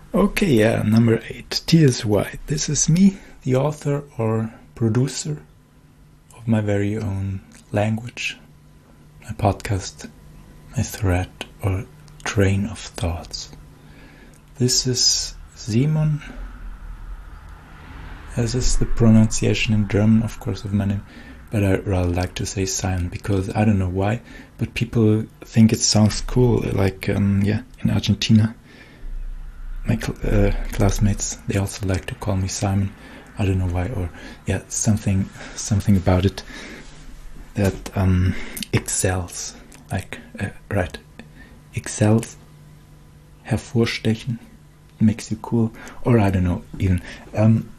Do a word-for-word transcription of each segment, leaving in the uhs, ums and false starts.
Okay, yeah, number eight, Tears White. This is me, the author or producer of my very own language, my podcast, my thread or train of thoughts. This is Simon, as is the pronunciation in German, of course, of my name, but I rather like to say Simon because I don't know why, but people think it sounds cool, like, um, yeah, in Argentina. My cl- uh, classmates, they also like to call me Simon. I don't know why, or yeah, something, something about it that um, excels, like uh, right, excels, hervorstechen, makes you cool, or I don't know even. Um,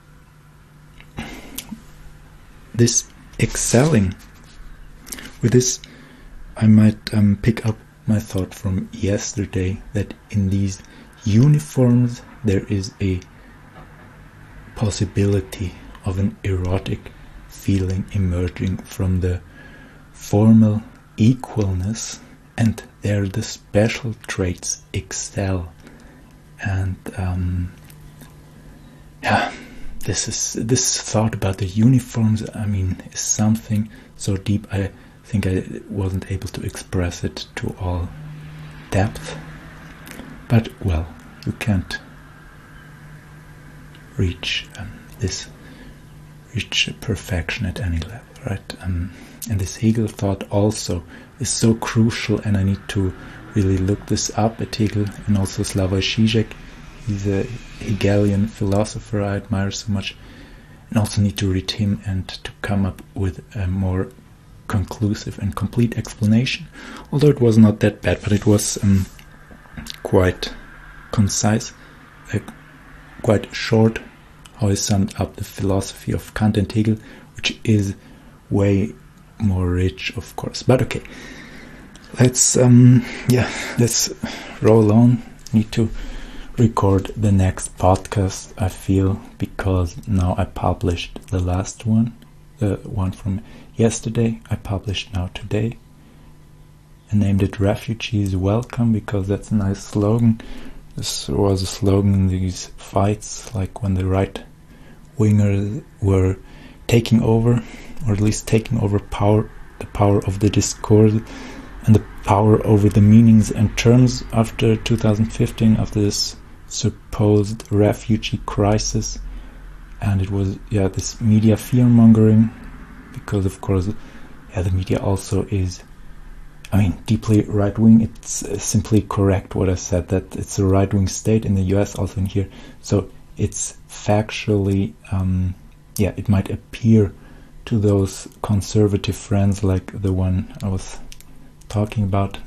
this excelling, with this, I might um, pick up my thought from yesterday that in these uniforms there is a possibility of an erotic feeling emerging from the formal equalness, and there the special traits excel. And um, yeah, this is this thought about the uniforms, I mean, is something so deep I think I wasn't able to express it to all depth. But well, you can't reach um, this, reach perfection at any level, right? Um, and this Hegel thought also is so crucial, and I need to really look this up at Hegel, and also Slavoj Žižek. He's a Hegelian philosopher I admire so much, and also need to read him and to come up with a more conclusive and complete explanation. Although it was not that bad, but it was um, quite concise, uh, quite short, how he summed up the philosophy of Kant and Hegel, which is way more rich, of course. But okay, let's um, yeah, let's roll on. Need to record the next podcast, I feel, because now I published the last one, the one from yesterday. I published now today. I named it Refugees Welcome because that's a nice slogan. This was a slogan in these fights, like when the right wingers were taking over, or at least taking over power, the power of the discourse and the power over the meanings and terms after two thousand fifteen, after this supposed refugee crisis. And it was, yeah, this media fear-mongering, because of course, yeah, the media also is, I mean, deeply right-wing. It's uh, simply correct what I said, that it's a right-wing state in the U S, also in here. So it's factually, um, yeah, it might appear to those conservative friends like the one I was talking about,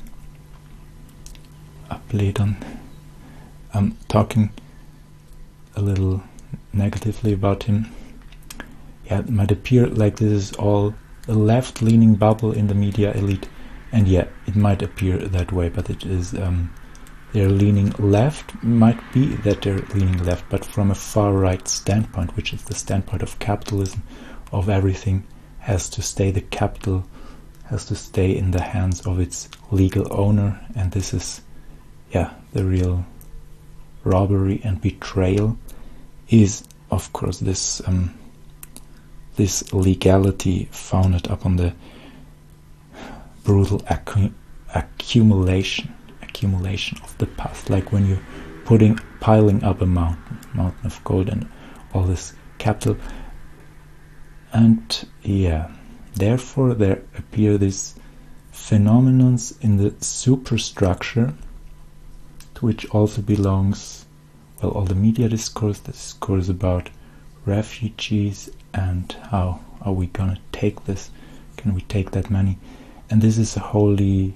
Abledon, um, talking a little negatively about him. Yeah, it might appear like this is all a left-leaning bubble in the media elite. And yeah, it might appear that way, but it is, um, they're leaning left, might be that they're leaning left, but from a far-right standpoint, which is the standpoint of capitalism, of everything has to stay, the capital has to stay in the hands of its legal owner, and this is, yeah, the real robbery and betrayal is, of course, this, um, this legality founded upon the brutal accu- accumulation accumulation of the past, like when you're putting piling up a mountain mountain of gold and all this capital. And yeah, therefore there appear these phenomenons in the superstructure, to which also belongs, well, all the media discourse, the discourse about refugees and how are we gonna take this, can we take that money. And this is a wholly,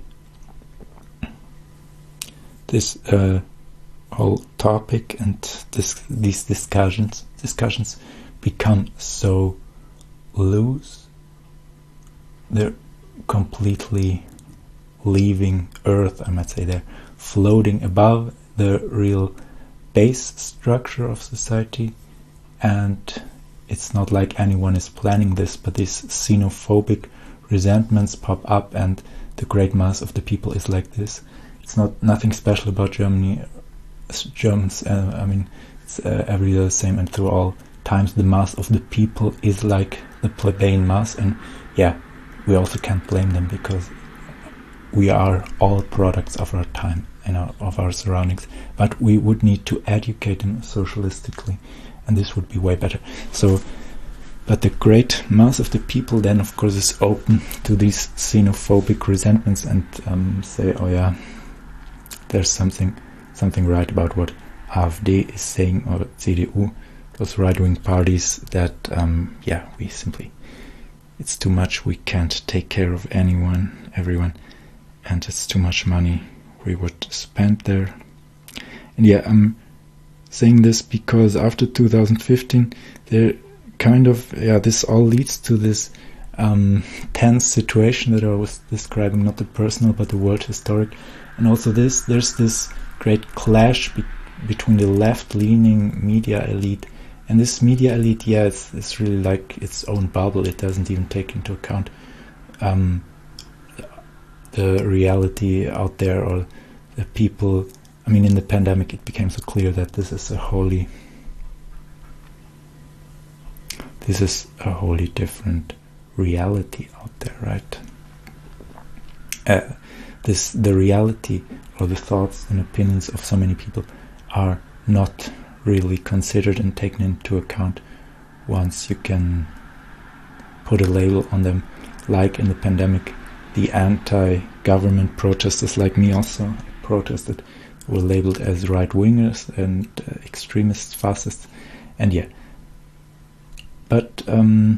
this uh, whole topic and this, these discussions discussions become so loose. They're completely leaving Earth, I might say. They're floating above the real base structure of society, and it's not like anyone is planning this, but these xenophobic resentments pop up, and the great mass of the people is like this. It's not nothing special about Germany as Germans, uh, I mean, it's uh, every day the same, and through all times the mass of the people is like the plebeian mass, and yeah, we also can't blame them because we are all products of our time and our, of our surroundings, but we would need to educate them socialistically, and this would be way better. So, but the great mass of the people then, of course, is open to these xenophobic resentments and um, say, oh yeah, there's something something right about what AfD is saying, or C D U, those right-wing parties, that um, yeah, we simply, it's too much, we can't take care of anyone, everyone, and it's too much money we would spend there. And yeah, I'm saying this because after two thousand fifteen, there kind of, yeah, this all leads to this um, tense situation that I was describing, not the personal but the world historic. And also this, there's this great clash be between the left-leaning media elite, and this media elite, yeah, it's, it's really like its own bubble. It doesn't even take into account um, the reality out there, or the people. I mean, in the pandemic it became so clear that this is a wholly this is a wholly different reality out there, right? Uh, this the reality or the thoughts and opinions of so many people are not really considered and taken into account once you can put a label on them. Like in the pandemic, the anti-government protesters like me also protested, were labeled as right-wingers and uh, extremists, fascists, and yeah. But um,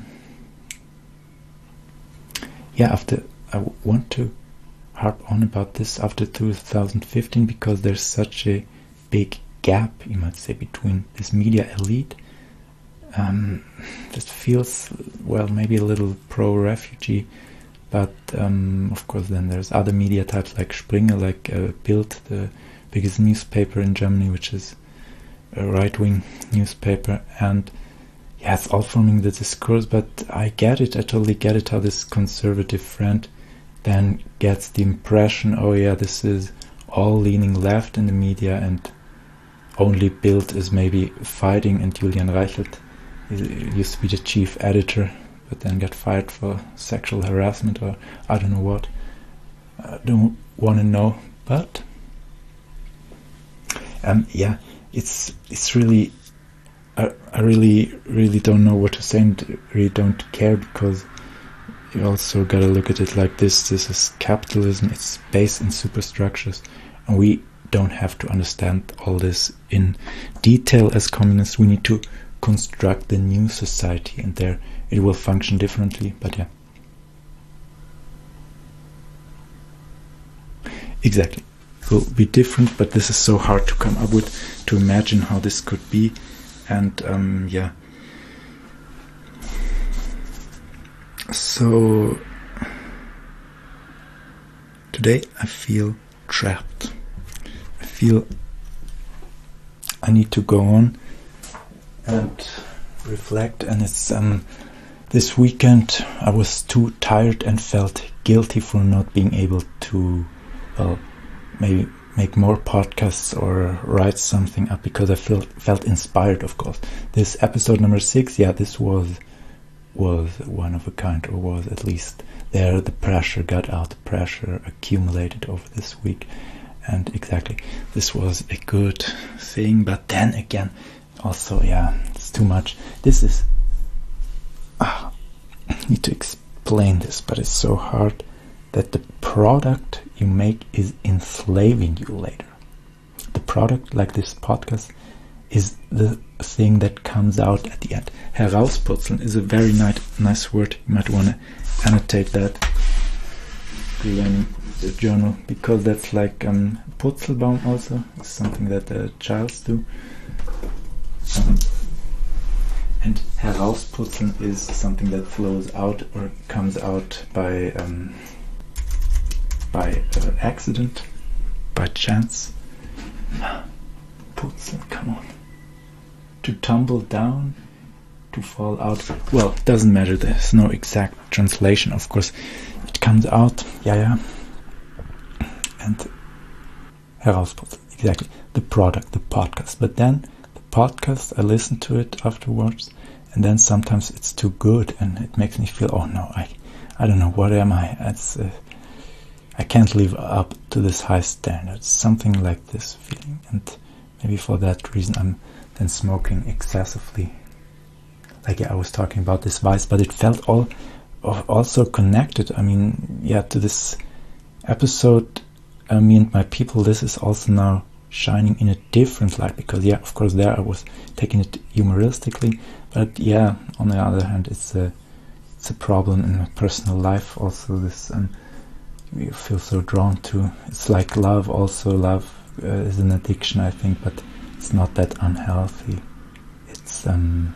yeah, after I w want to harp on about this after two thousand fifteen, because there's such a big gap, you might say, between this media elite um, that feels, well, maybe a little pro-refugee, but um, of course then there's other media types like Springer, like uh, Bild, the biggest newspaper in Germany, which is a right-wing newspaper, and yeah, it's all forming the discourse. But I get it, I totally get it, how this conservative friend then gets the impression, oh yeah, this is all leaning left in the media, and only Bild is maybe fighting, and Julian Reichelt used to be the chief editor, but then got fired for sexual harassment, or I don't know what. I don't want to know, but um, yeah, it's it's really, I, I really really don't know what to say, and really don't care, because you also gotta look at it like this. This is capitalism, it's based in superstructures, and we don't have to understand all this in detail as communists. We need to construct the new society, and there it will function differently, but yeah. Exactly. It will be different, but this is so hard to come up with, to imagine how this could be, and um, yeah. So today I feel trapped. I feel I need to go on and reflect, and it's um this weekend I was too tired and felt guilty for not being able to, well, maybe make more podcasts or write something up, because I felt felt inspired, of course. This episode number six, yeah, this was was one of a kind, or was at least there. The pressure got out, the pressure accumulated over this week, and exactly, this was a good thing. But then again, also, yeah, it's too much. This is, ah, I need to explain this, but it's so hard, that the product you make is enslaving you later. The product, like this podcast, is the thing that comes out at the end. Herausputzeln is a very nice, nice word. You might want to annotate that in the journal, because that's like um, Putzelbaum also. It's something that the childs do. Um, and herausputzeln is something that flows out or comes out by um, by uh, accident, by chance. Putzeln, come on. To tumble down, to fall out. Well, it doesn't matter. There's no exact translation, of course. It comes out, yeah, yeah. And herausputzeln, exactly. the product, the podcast. But then the podcast, I listen to it afterwards, and then sometimes it's too good, and it makes me feel, oh no, I, I don't know, what am I? It's, uh, I can't live up to this high standard. Something like this feeling, and maybe for that reason I'm then smoking excessively. Like yeah, I was talking about this vice, but it felt all also connected. I mean, yeah, to this episode, I mean, my people, this is also now shining in a different light, because yeah, of course, there I was taking it humoristically, but yeah, on the other hand, it's a it's a problem in my personal life. Also, this um, you feel so drawn to. It's like love. Also, love uh, is an addiction, I think, but it's not that unhealthy. It's um.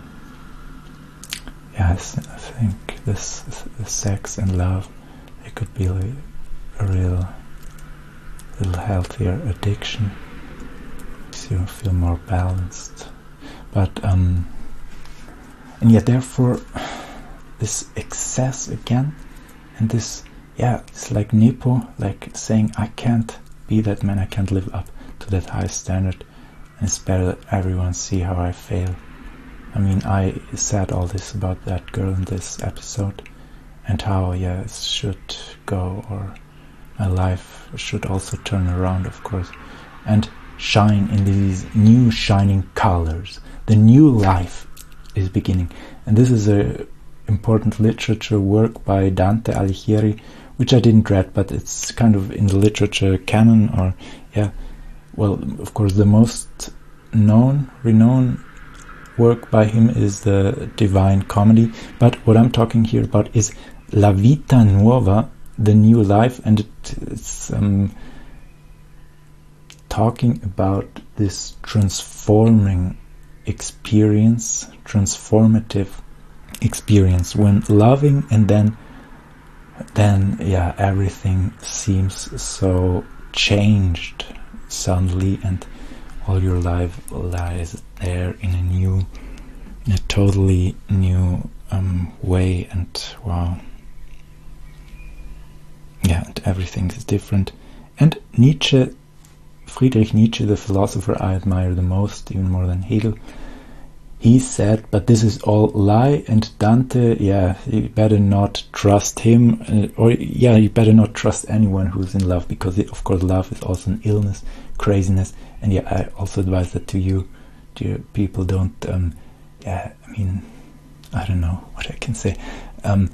Yes, I think this, this sex and love, it could be like a real, little healthier addiction. Makes you feel more balanced. But um, and yet, therefore, this excess again, and this, yeah, it's like Nepo, like saying, I can't be that man. I can't live up to that high standard, and it's better that everyone see how I fail. I mean, I said all this about that girl in this episode, and how, yeah, it should go, or my life should also turn around, of course, and shine in these new shining colors. The new life is beginning. And this is a important literature work by Dante Alighieri, which I didn't read, but it's kind of in the literature canon, or, yeah, well, of course, the most known, renowned work by him is the Divine Comedy, but what I'm talking here about is La Vita Nuova, the new life, and it, it's um, talking about this transforming experience, transformative experience, when loving, and then, then yeah, everything seems so changed suddenly, and all your life lies there in a new, in a totally new um, way, and wow, yeah, and everything is different. And Nietzsche, Friedrich Nietzsche, the philosopher I admire the most, even more than Hegel, he said, but this is all lie, and Dante, yeah, you better not trust him, uh, or yeah, you better not trust anyone who's in love, because it, of course love is also an illness, craziness, and yeah, I also advise that to you, dear people. Don't, um, yeah, I mean, I don't know what I can say, um,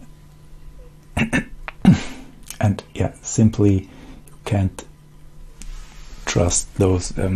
and yeah, simply you can't trust those, um,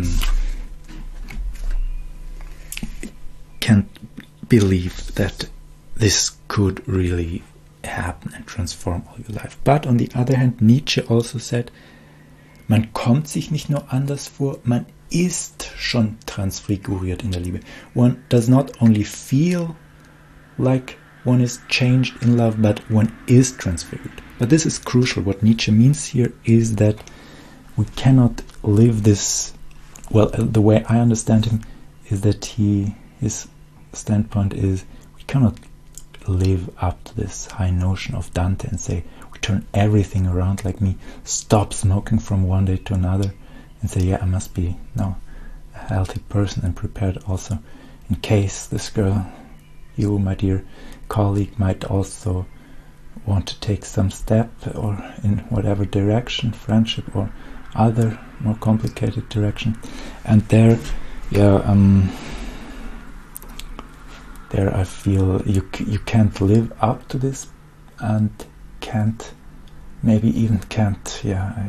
can't believe that this could really happen and transform all your life. But on the other hand, Nietzsche also said, man kommt sich nicht nur anders vor, man ist schon transfiguriert in der Liebe. One does not only feel like one is changed in love, but one is transfigured. But this is crucial. What Nietzsche means here is that we cannot live this, well, the way I understand him is that he, his standpoint is, we cannot live up to this high notion of Dante and say, we turn everything around, like me, stop smoking from one day to another, and say, yeah, I must be now a healthy person and prepared also in case this girl, you, my dear colleague, might also want to take some step, or in whatever direction, friendship or other more complicated direction. And there, yeah, um, there I feel you you can't live up to this, and can't, maybe even can't, yeah,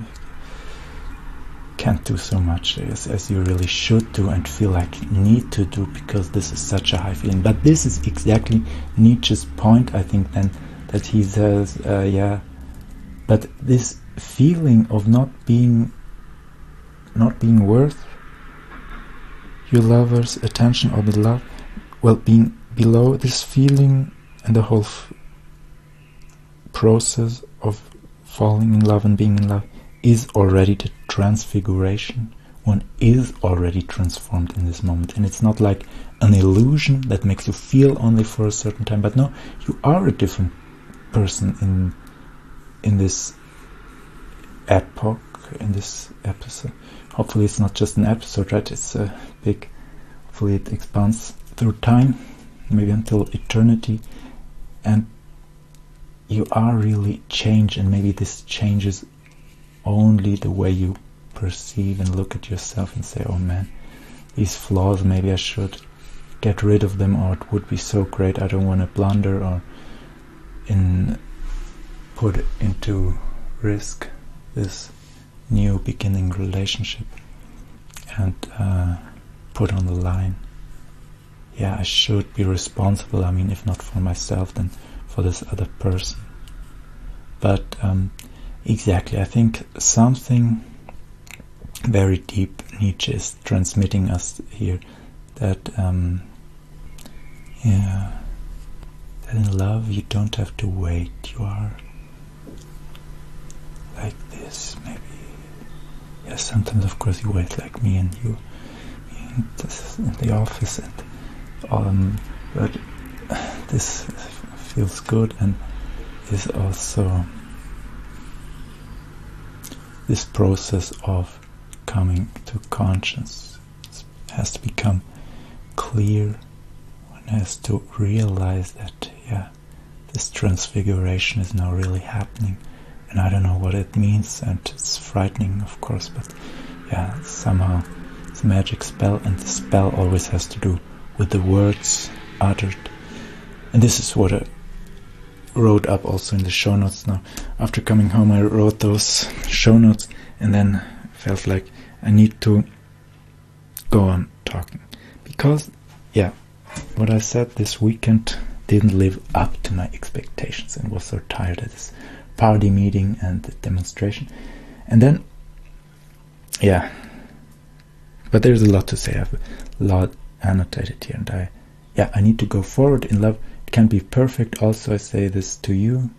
can't do so much as, as you really should do and feel like need to do, because this is such a high feeling. But this is exactly Nietzsche's point, I think, then, that he says, uh, yeah, but this feeling of not being not being worth your lover's attention or beloved, well, being below this feeling, and the whole f process of falling in love and being in love is already the transfiguration. One is already transformed in this moment, and it's not like an illusion that makes you feel only for a certain time, but no, you are a different person in in this epoch, in this episode, hopefully it's not just an episode, right? It's a big, hopefully it expands through time, maybe until eternity, and you are really changed, and maybe this changes only the way you perceive and look at yourself and say, oh man, these flaws, maybe I should get rid of them, or it would be so great, I don't want to blunder or in put into risk this new beginning relationship and uh, put on the line. Yeah, I should be responsible, I mean, if not for myself, then for this other person. But um, exactly, I think something very deep Nietzsche is transmitting us here, that um, yeah, that in love you don't have to wait, you are like this, maybe. Yeah, sometimes of course you wait, like me and you, me and this in the office, and um, but this feels good, and is also this process of coming to conscience has to become clear. One has to realize that, yeah, this transfiguration is now really happening, and I don't know what it means, and it's frightening, of course, but yeah, somehow it's a magic spell, and the spell always has to do with the words uttered. And this is what I wrote up also in the show notes now. After coming home, I wrote those show notes, and then felt like I need to go on talking, because yeah, what I said this weekend didn't live up to my expectations, and was so tired at this party meeting and the demonstration. And then yeah, but there's a lot to say. I have a lot annotated here, and I yeah I need to go forward in love. It can't be perfect. Also, I say this to you.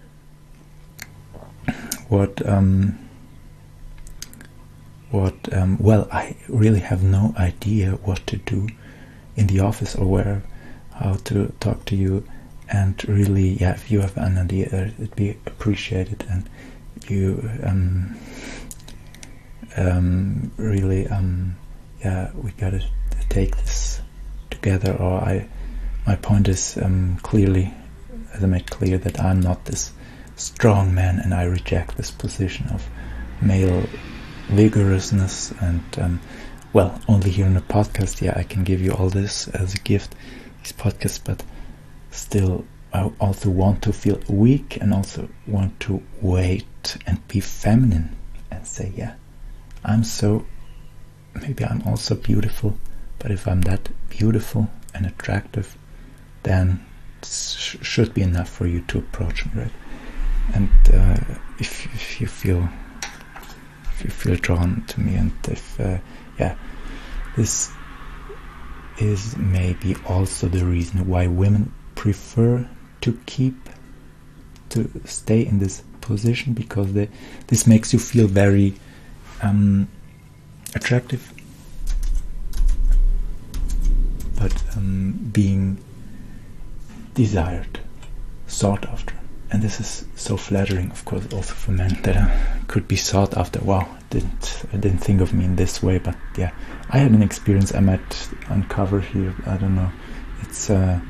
What um what um well, I really have no idea what to do in the office or where, how to talk to you, and really, yeah, if you have an idea, it'd be appreciated, and you um um really um yeah we gotta take this together. Or I my point is um clearly, as I made clear, that I'm not this strong man, and I reject this position of male vigorousness, and um, well, only here in a podcast, yeah, I can give you all this as a gift, these podcasts, but still I also want to feel weak, and also want to wait and be feminine and say, yeah, I'm so, maybe I'm also beautiful, but if I'm that beautiful and attractive, then it sh should be enough for you to approach me, right? And uh, if, if you feel if you feel drawn to me, and if uh, yeah, this is maybe also the reason why women prefer to keep to stay in this position, because they, this makes you feel very um, attractive, but um, being desired, sought after. And this is so flattering, of course, also for men, that I could be sought after. Wow, didn't I didn't think of me in this way, but yeah, I had an experience I might uncover here. I don't know. It's uh,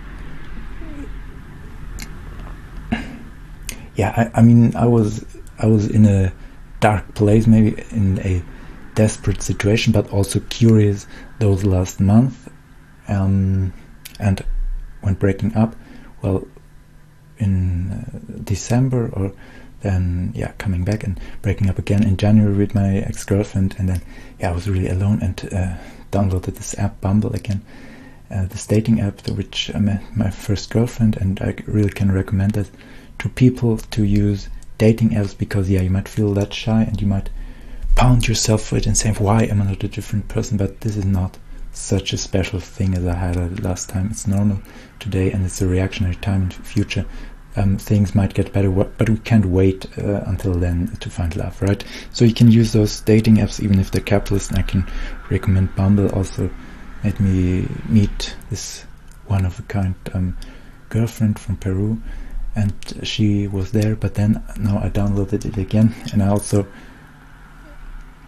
yeah. I, I mean, I was I was in a dark place, maybe in a desperate situation, but also curious those last month, um, and when breaking up, well, in uh, December, or then yeah coming back and breaking up again in January with my ex-girlfriend, and then yeah I was really alone, and uh, downloaded this app Bumble again, uh, this dating app to which I met my first girlfriend, and I really can recommend it to people to use dating apps, because yeah you might feel that shy, and you might pound yourself for it and say, why am I not a different person? But this is not such a special thing as I had last time. It's normal today, and it's a reactionary time in the future. Um, things might get better, but we can't wait uh, until then to find love, right? So you can use those dating apps even if they're capitalist, and I can recommend Bumble. Also made me meet this one-of-a-kind um, girlfriend from Peru, and she was there, but then now I downloaded it again, and I also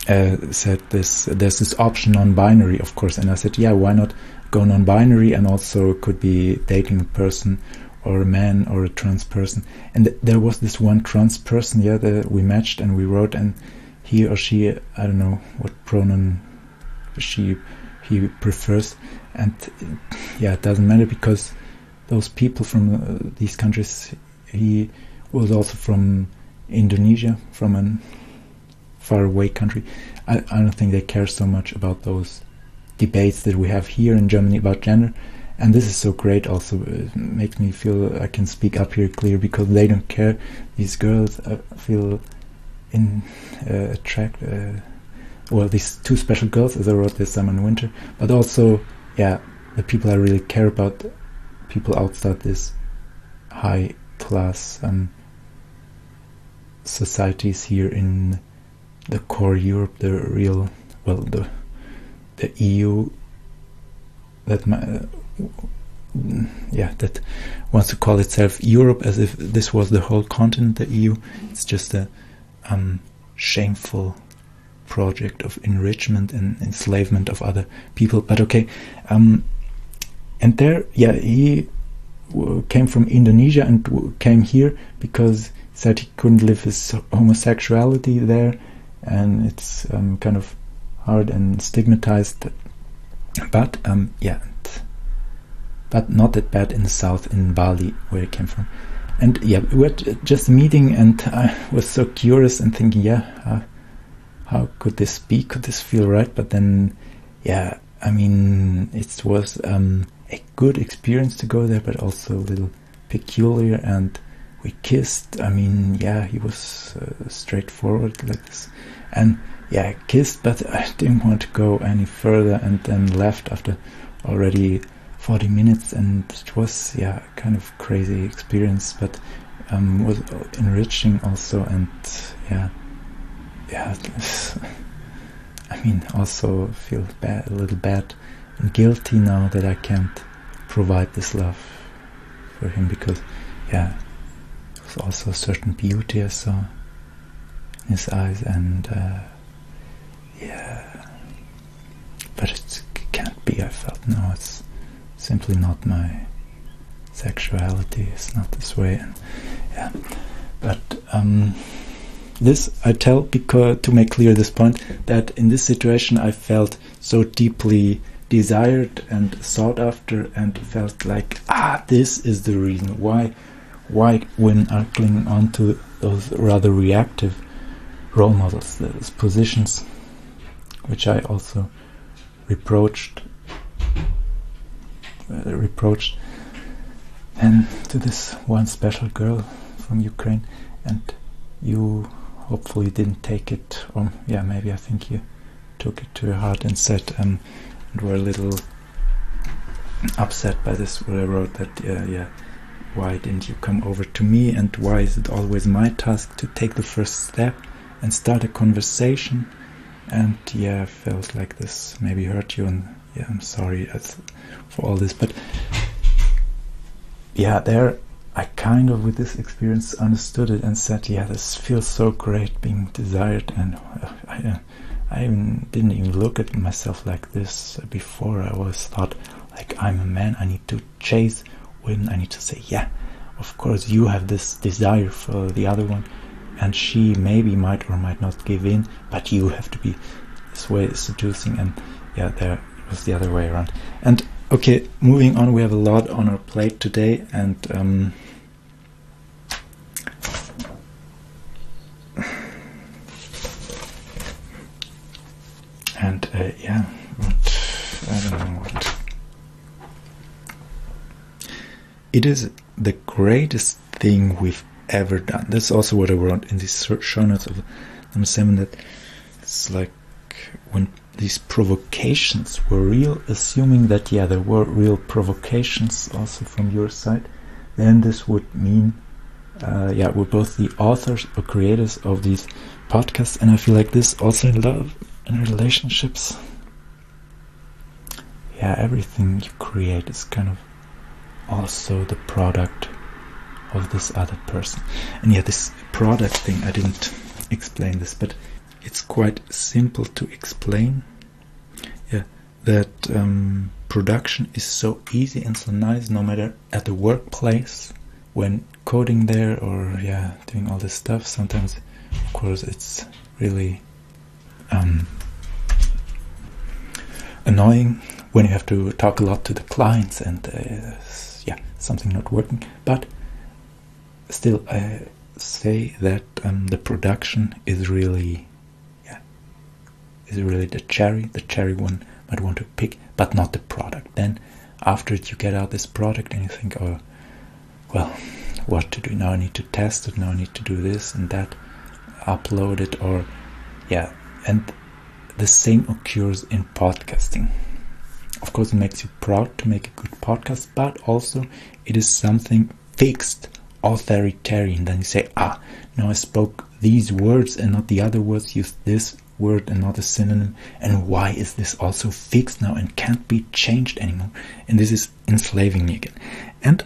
uh, said this, there's this option non-binary, of course, and I said, yeah, why not go non-binary, and also could be dating a person or a man or a trans person. And th there was this one trans person, yeah, that we matched and we wrote, and he or she, I don't know what pronoun she he prefers, and yeah, it doesn't matter, because those people from uh, these countries, he was also from Indonesia, from a faraway country. I, I don't think they care so much about those debates that we have here in Germany about gender, and this is so great. Also, it makes me feel I can speak up here clear, because they don't care. These girls, I feel in uh, attract. Uh, well, these two special girls, as I wrote this summer and winter, but also, yeah, the people I really care about, people outside this high class um, societies here in the core Europe, the real, well, the the E U, that my, uh, yeah, that wants to call itself Europe as if this was the whole continent, the E U. It's just a um, shameful project of enrichment and enslavement of other people. But okay, um, and there, yeah, he w came from Indonesia and w came here because he said he couldn't live his homosexuality there, and it's um, kind of hard and stigmatized. But um, yeah, but not that bad in the south, in Bali, where he came from. And yeah, we had just a meeting, and I was so curious and thinking, yeah, uh, how could this be? Could this feel right? But then, yeah, I mean, it was um, a good experience to go there, but also a little peculiar. And we kissed. I mean, yeah, he was uh, straightforward like this, and yeah, I kissed, but I didn't want to go any further, and then left after already forty minutes. And it was, yeah, kind of crazy experience, but um, was enriching also. And yeah. Yeah, I mean, also feel bad, a little bad and guilty now that I can't provide this love for him, because, yeah, there's also a certain beauty I saw in his eyes, and uh, yeah, but it can't be, I felt. No, it's simply not my sexuality, it's not this way, and yeah, but um, this I tell because to make clear this point, that in this situation I felt so deeply desired and sought after, and felt like, ah, this is the reason why why women are clinging on to those rather reactive role models, those positions, which I also reproached uh, reproached and to this one special girl from Ukraine. And you hopefully didn't take it, or yeah, maybe I think you took it to your heart and said, um, and were a little upset by this, where I wrote that, uh, yeah, why didn't you come over to me, and why is it always my task to take the first step and start a conversation? And yeah, I felt like this maybe hurt you, and yeah, I'm sorry for all this, but yeah, there I kind of, with this experience, understood it and said, yeah, this feels so great, being desired. And uh, I, uh, I even didn't even look at myself like this before. I always thought, like, I'm a man, I need to chase women, I need to say, yeah, of course you have this desire for the other one, and she maybe might or might not give in, but you have to be this way seducing. And yeah, there it was the other way around. And okay, moving on, we have a lot on our plate today, and um, and uh, yeah, what, I don't know what. It is the greatest thing we've ever done. That's also what I wrote in these show notes of number seven, that it's like when these provocations were real, assuming that, yeah, there were real provocations also from your side, then this would mean, uh, yeah, we're both the authors or creators of these podcasts. And I feel like this also in love and relationships. Yeah, everything you create is kind of also the product of this other person. And yeah, this product thing, I didn't explain this, but it's quite simple to explain. Yeah, that um, production is so easy and so nice, no matter at the workplace, when coding there or yeah, doing all this stuff. Sometimes, of course, it's really um, annoying when you have to talk a lot to the clients and uh, yeah, something not working. But still, I say that um, the production is really, yeah, is really the cherry, the cherry one might want to pick, but not the product. Then after it, you get out this product and you think, oh, well, what to do now? I need to test it. Now I need to do this and that, upload it, or yeah, and the same occurs in podcasting. Of course, it makes you proud to make a good podcast, but also it is something fixed, authoritarian. Then you say, ah, no, I spoke these words and not the other words, used this word and not a synonym, and why is this also fixed now and can't be changed anymore? And this is enslaving me again. And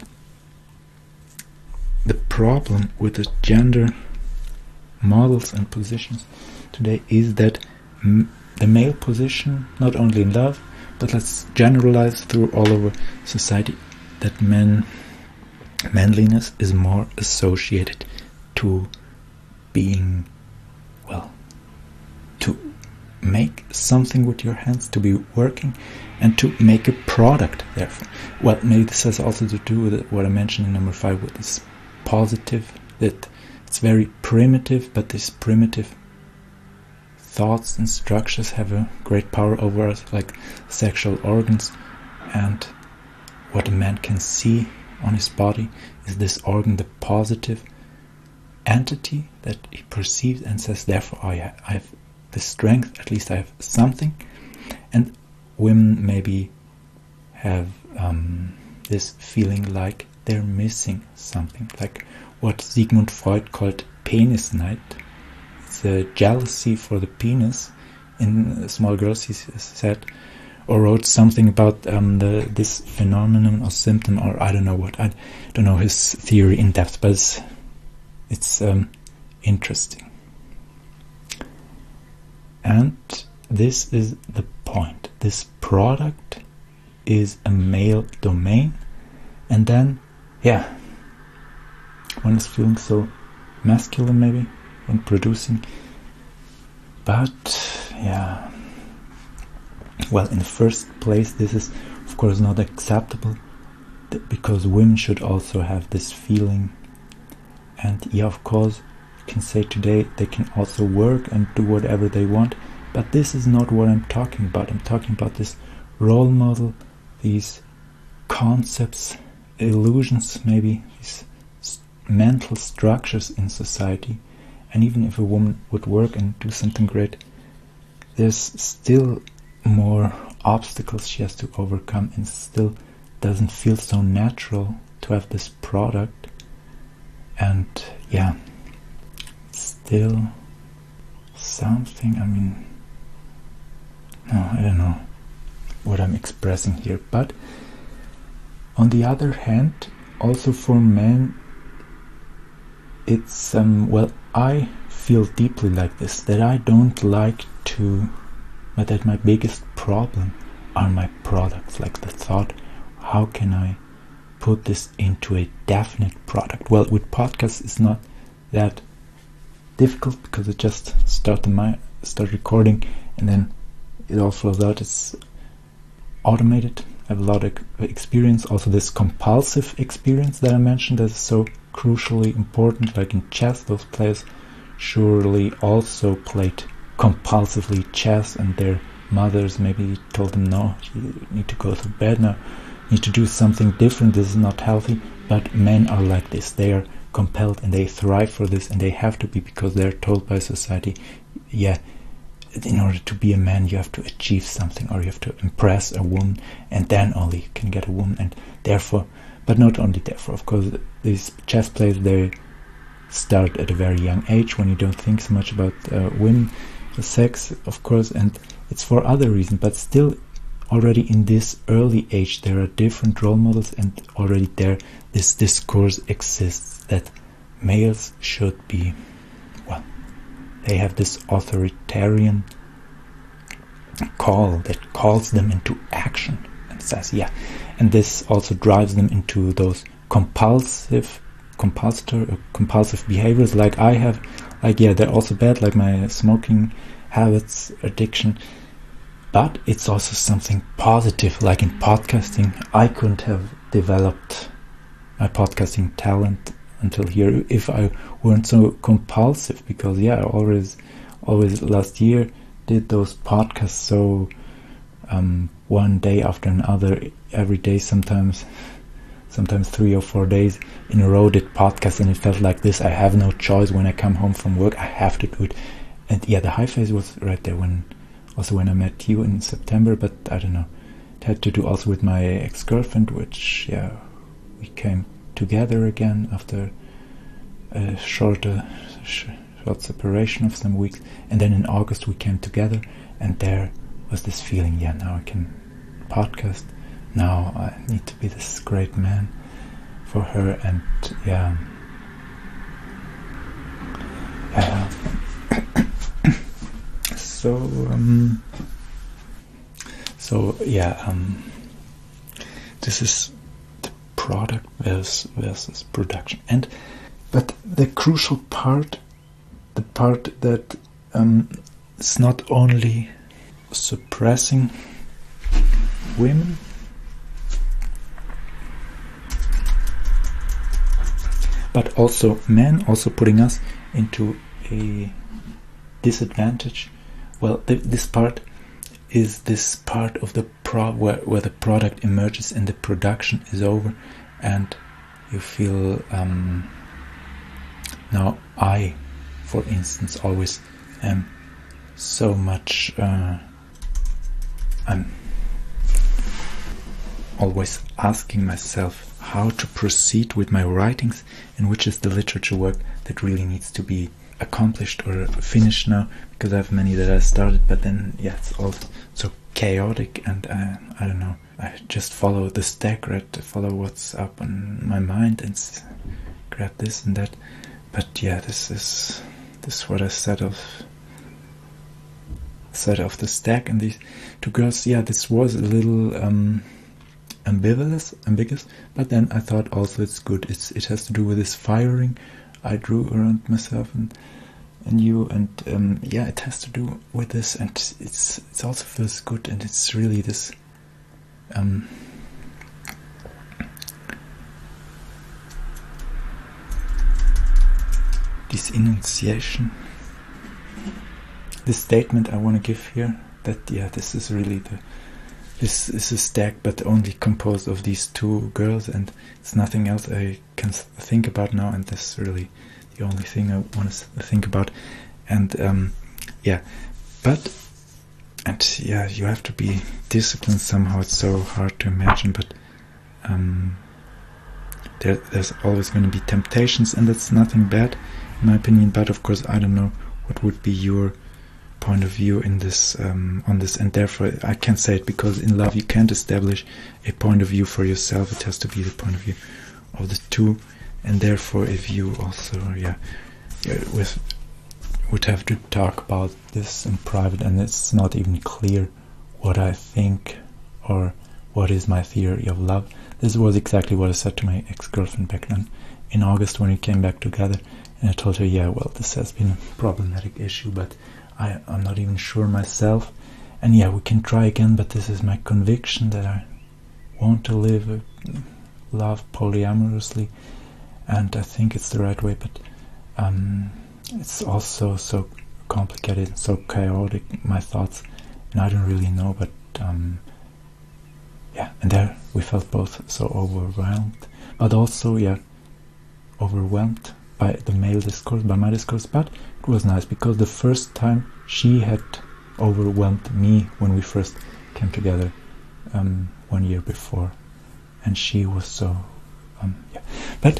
the problem with the gender models and positions today is that m the male position, not only in love, but let's generalize through all over society, that men manliness is more associated to being, well, to make something with your hands, to be working, and to make a product. Therefore, well, maybe this has also to do with what I mentioned in number five, with this positive, that it's very primitive, but this primitive thoughts and structures have a great power over us, like sexual organs, and what a man can see on his body is this organ, the positive entity that he perceives and says, therefore I, ha I have the strength, at least I have something. And women maybe have um, this feeling like they're missing something, like what Sigmund Freud called penis night. It's a jealousy for the penis in small girls, he said, or wrote something about um, the this phenomenon or symptom, or I don't know what, I don't know his theory in depth, but it's, it's um, interesting. And this is the point. This product is a male domain, and then, yeah, one is feeling so masculine maybe when producing, but yeah, well, in the first place, this is of course not acceptable, because women should also have this feeling. And yeah, of course, you can say today they can also work and do whatever they want, but this is not what I'm talking about. I'm talking about this role model, these concepts, illusions, maybe these mental structures in society. And even if a woman would work and do something great, there's still more obstacles she has to overcome, and still doesn't feel so natural to have this product. And yeah, still something, I mean, no, I don't know what I'm expressing here. But on the other hand, also for men, it's um well, I feel deeply like this, that I don't like to, but that my biggest problem are my products, like the thought, how can I put this into a definite product? Well, with podcasts it's not that difficult, because it just start the mi start recording and then it all flows out. It's automated. I have a lot of experience. Also this compulsive experience that I mentioned, that is so crucially important, like in chess, those players surely also played compulsively chess, and their mothers maybe told them, no, you need to go to bed now, you need to do something different, this is not healthy. But men are like this, they are compelled and they thrive for this, and they have to be, because they're told by society, yeah, in order to be a man you have to achieve something, or you have to impress a woman, and then only you can get a woman. And therefore, but not only therefore, of course, these chess players, they start at a very young age, when you don't think so much about uh, women, sex, of course, and it's for other reasons, but still already in this early age there are different role models, and already there this discourse exists that males should be, well, they have this authoritarian call that calls them into action and says, yeah, and this also drives them into those compulsive, compulsive, uh, compulsive behaviors like I have. Like, yeah, they're also bad, like my smoking habits, addiction. But it's also something positive, like in podcasting. I couldn't have developed my podcasting talent until here if I weren't so compulsive, because yeah, I always, always last year did those podcasts so um, one day after another, every day, sometimes sometimes three or four days in a row did podcasts, and it felt like this. I have no choice. When I come home from work, I have to do it. And yeah, the high phase was right there when also when I met you in September, but I don't know, it had to do also with my ex-girlfriend, which yeah, we came together again after a short, uh, sh short separation of some weeks, and then in August we came together, and there was this feeling, yeah, now I can podcast, now I need to be this great man for her, and yeah, yeah. so um, so yeah, um, this is the product versus, versus production, and but the crucial part, the part that um, is not only suppressing women, but also men, also putting us into a disadvantage. Well, th this part is this part of the pro where, where the product emerges and the production is over, and you feel um, now I, for instance, always am so much uh, I'm always asking myself how to proceed with my writings, and which is the literature work that really needs to be accomplished or finished now, because I have many that I started, but then yeah, it's all so chaotic, and I, I don't know, I just follow the stack, right, to follow what's up on my mind and grab this and that. But yeah, this is this is what I said of said of the stack, and these two girls, yeah, this was a little um ambiguous ambiguous but then I thought also it's good. It's it has to do with this firing I drew around myself and and you, and um yeah, it has to do with this, and it's it's also feels good, and it's really this um this enunciation, this statement I want to give here, that yeah, this is really the this is a stack, but only composed of these two girls, and it's nothing else I can think about now, and this is really the only thing I want to think about. And um, yeah, but and yeah, you have to be disciplined somehow. It's so hard to imagine, but um, there, there's always going to be temptations, and that's nothing bad in my opinion. But of course, I don't know what would be your point of view in this um, on this, and therefore I can't say it, because in love you can't establish a point of view for yourself. It has to be the point of view of the two, and therefore if you also yeah, yeah with would have to talk about this in private, and it's not even clear what I think or what is my theory of love. This was exactly what I said to my ex-girlfriend back then in August when we came back together, and I told her, yeah, well, this has been a problematic issue, but I, I'm not even sure myself, and yeah, we can try again, but this is my conviction that I want to live uh, love polyamorously, and I think it's the right way, but um, it's also so complicated, so chaotic, my thoughts, and I don't really know, but um, yeah, and there we felt both so overwhelmed, but also yeah, overwhelmed by the male discourse, by my discourse. But it was nice, because the first time she had overwhelmed me when we first came together um, one year before, and she was so um, yeah, but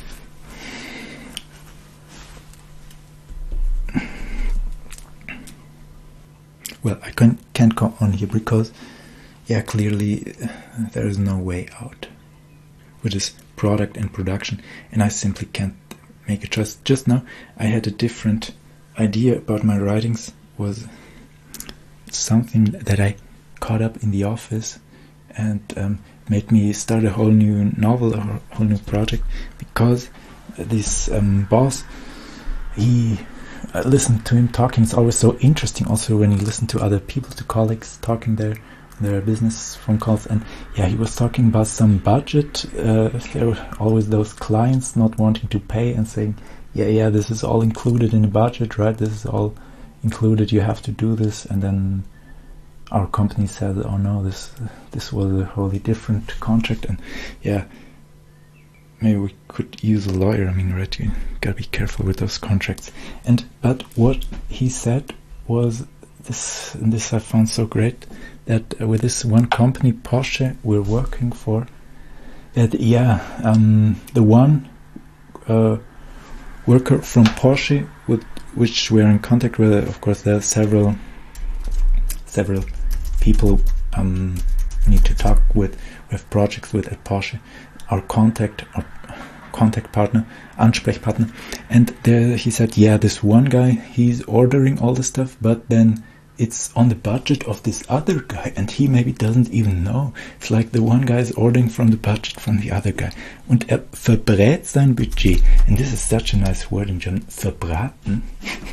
well, I can't, can't go on here, because yeah, clearly uh, there is no way out with this product and production, and I simply can't make a choice. Just now I had a different idea about my writings was something that I caught up in the office and um, made me start a whole new novel or a whole new project, because this um, boss, he I listened to him talking. It's always so interesting also when you listen to other people, to colleagues talking their their business phone calls. And yeah, he was talking about some budget. Uh, there were always those clients not wanting to pay and saying, yeah, yeah, this is all included in the budget, right? This is all included, you have to do this. And then our company said, oh no, this this was a wholly different contract. And yeah, maybe we could use a lawyer. I mean, right, you gotta be careful with those contracts. And but what he said was this, and this I found so great, that uh, with this one company, Porsche, we're working for, that yeah, um, the one uh, worker from Porsche with which we're in contact with, of course there are several several people um, we need to talk with, we have projects with at Porsche, our contact, our contact partner, Ansprechpartner, and there he said, yeah, this one guy, he's ordering all the stuff, but then it's on the budget of this other guy, and he maybe doesn't even know. It's like the one guy is ordering from the budget from the other guy. Und er verbrät sein Budget. And this is such a nice word in German, verbraten.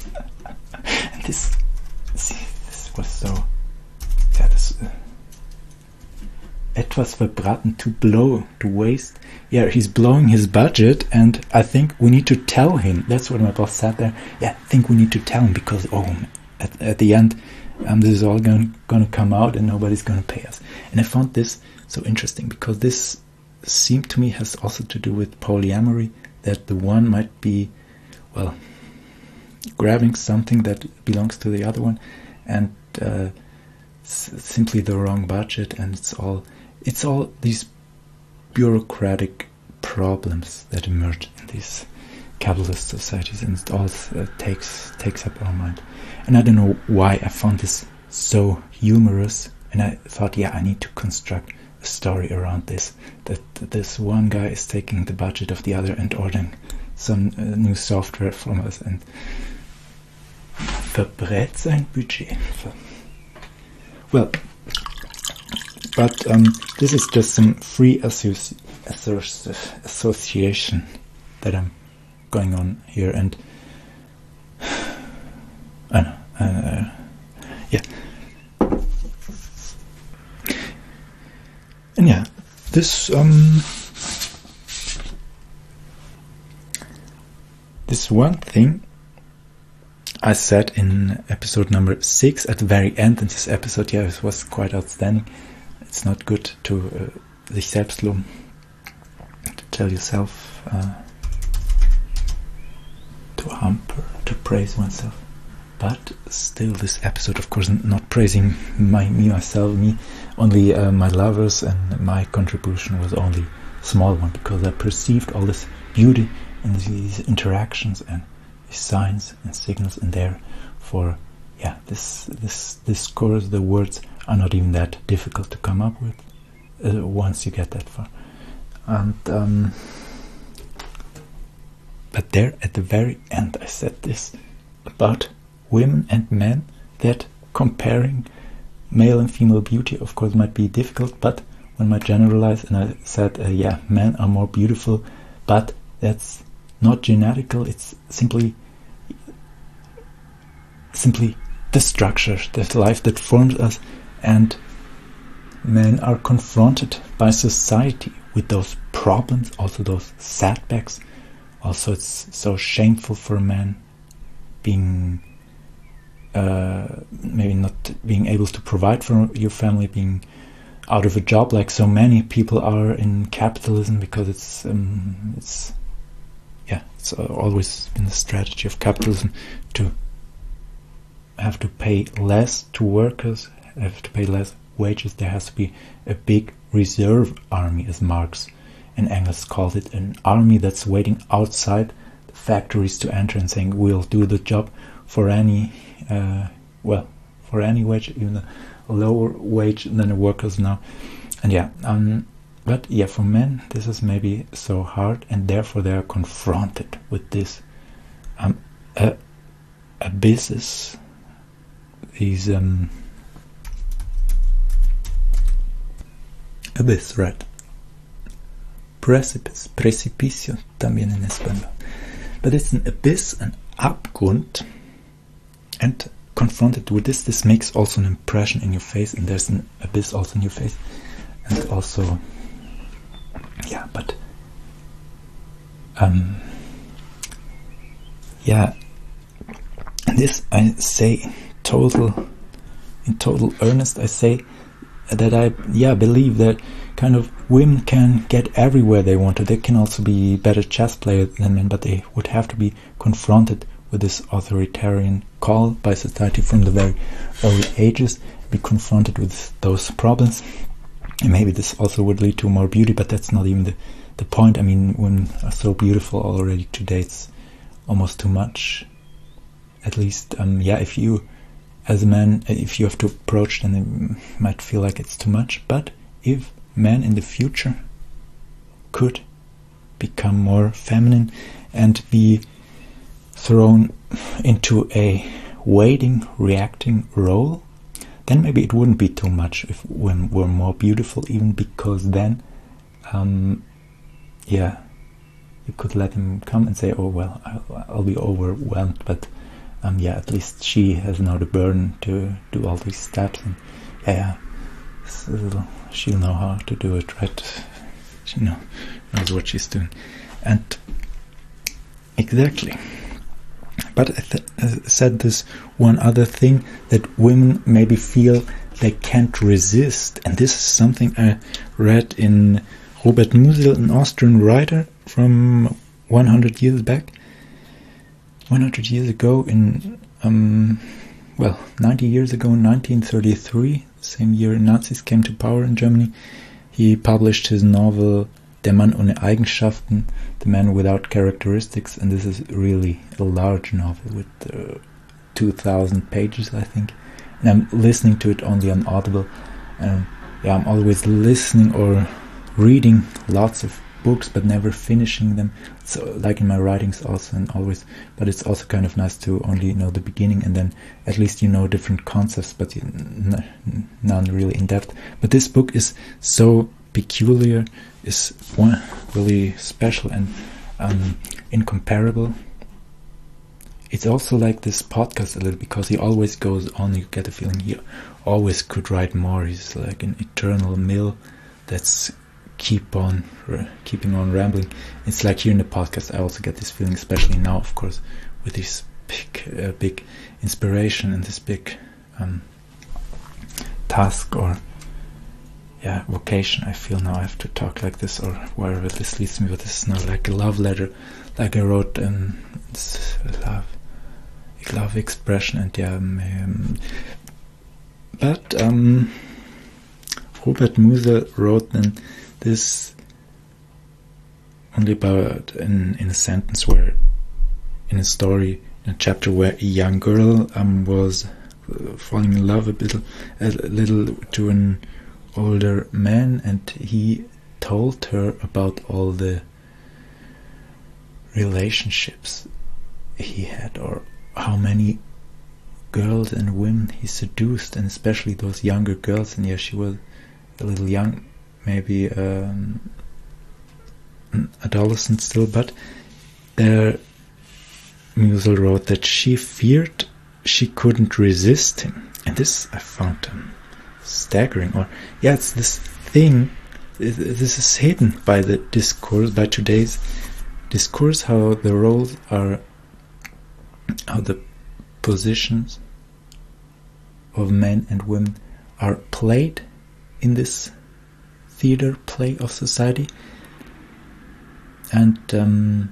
And this, see, this was so, yeah, this, uh, etwas verbraten, to blow, to waste. Yeah, he's blowing his budget, and I think we need to tell him. That's what my boss said there. Yeah, I think we need to tell him, because, oh, at, at the end, um, this is all going to come out and nobody's going to pay us. And I found this so interesting, because this seemed to me has also to do with polyamory, that the one might be, well, grabbing something that belongs to the other one, and uh, s simply the wrong budget, and it's all, it's all these bureaucratic problems that emerge in these capitalist societies, and it all uh, takes takes up our mind. And I don't know why I found this so humorous, and I thought, yeah, I need to construct a story around this, that this one guy is taking the budget of the other and ordering some uh, new software from us, and verbrät sein Budget. Well, but um, this is just some free associ associ association that I'm going on here, and I know, uh, yeah, and yeah, this um, this one thing I said in episode number six at the very end, and this episode, yeah, it was quite outstanding. It's not good to uh, sich selbst loben, to tell yourself, uh, to hamper, to praise oneself. But still, this episode, of course, not praising my, me, myself, me, only uh, my lovers, and my contribution was only a small one, because I perceived all this beauty in these interactions and these signs and signals, and therefore, yeah, this this discourse, the words are not even that difficult to come up with uh, once you get that far. And um, but there at the very end, I said this about women and men, that comparing male and female beauty, of course, might be difficult, but one might generalize. And I said, uh, yeah, men are more beautiful, but that's not genetical. It's simply simply the structure, the life that forms us, and men are confronted by society with those problems, also those setbacks. Also, it's so shameful for a man being uh, maybe not being able to provide for your family, being out of a job like so many people are in capitalism, because it's um, it's yeah, it's always been the strategy of capitalism to have to pay less to workers, have to pay less wages. There has to be a big reserve army, as Marx and Engels called it, an army that's waiting outside the factories to enter and saying, we'll do the job for any uh, well, for any wage, even a lower wage than the workers now. And yeah, um, but yeah, for men this is maybe so hard, and therefore they are confronted with this um, uh, abysses, these um, abyss, right? Precipice, precipicio, también en español. But it's an abyss, an Abgrund, and confronted with this, this makes also an impression in your face, and there's an abyss also in your face, and also, yeah, but, um, yeah, and this I say total, in total earnest, I say that I, yeah, believe that kind of women can get everywhere they want to. They can also be better chess players than men, but they would have to be confronted with this authoritarian call by society from the very early ages, be confronted with those problems. And maybe this also would lead to more beauty, but that's not even the, the point. I mean, women are so beautiful already today, it's almost too much. At least, um, yeah, if you, as a man, if you have to approach, then it might feel like it's too much. But if men in the future could become more feminine and be thrown into a waiting, reacting role, then maybe it wouldn't be too much if women were more beautiful, even because then, um, yeah, you could let him come and say, oh, well, I'll, I'll be overwhelmed, but um, yeah, at least she has now the burden to do all these steps, and yeah, so she'll know how to do it, right? She know, knows what she's doing. And exactly. But I, th I said this one other thing, that women maybe feel they can't resist, and this is something I read in Robert Musil, an Austrian writer from one hundred years back, one hundred years ago, in um, well, ninety years ago, in nineteen thirty-three, same year Nazis came to power in Germany. He published his novel Der Mann ohne Eigenschaften, The Man Without Characteristics, and this is really a large novel with uh, two thousand pages, I think. And I'm listening to it only on Audible. And yeah, I'm always listening or reading lots of books, but never finishing them. So, like in my writings also, and always. But it's also kind of nice to only know the beginning, and then at least you know different concepts, but you, n none really in depth. But this book is so peculiar, is one really special and um, incomparable. It's also like this podcast a little, because he always goes on. You get the feeling he always could write more. He's like an eternal mill that's keep on keeping on rambling. It's like here in the podcast I also get this feeling, especially now, of course, with this big uh, big inspiration and this big um, task or yeah vocation. I feel now I have to talk like this, or wherever this leads me, but this is not like a love letter like I wrote, and it's a love a love expression. And yeah, um, but um, Robert Musil wrote then this only about in, in a sentence where, in a story, in a chapter where a young girl um, was uh, falling in love a, bit, a little to an older man, and he told her about all the relationships he had, or how many girls and women he seduced, and especially those younger girls. And yeah, she was a little young, maybe um, an adolescent still, but there Musil wrote that she feared she couldn't resist him. And this I found um, staggering. Or yeah, it's this thing, this is hidden by the discourse, by today's discourse, how the roles are, how the positions of men and women are played in this theater play of society. And um,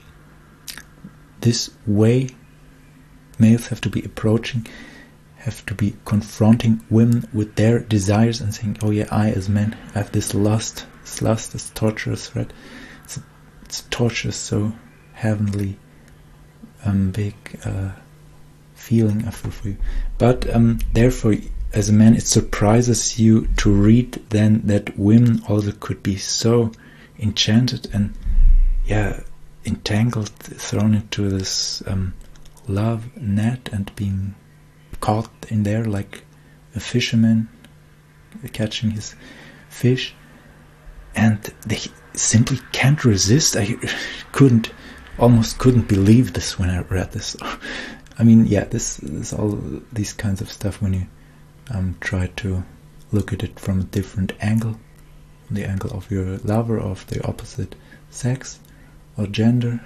this way males have to be approaching, have to be confronting women with their desires and saying, oh yeah, I as man have this lust. This lust is torturous, right? It's, it's torturous, so heavenly um, big uh, feeling I feel for you. But um, therefore, as a man, it surprises you to read then that women also could be so enchanted and yeah, entangled, thrown into this um, love net and being caught in there like a fisherman catching his fish, and they simply can't resist. I couldn't, almost couldn't believe this when I read this. I mean, yeah, this is all these kinds of stuff when you um, try to look at it from a different angle, the angle of your lover, of the opposite sex or gender.